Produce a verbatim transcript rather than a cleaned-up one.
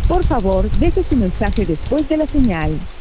Por favor, deje su mensaje después de la señal.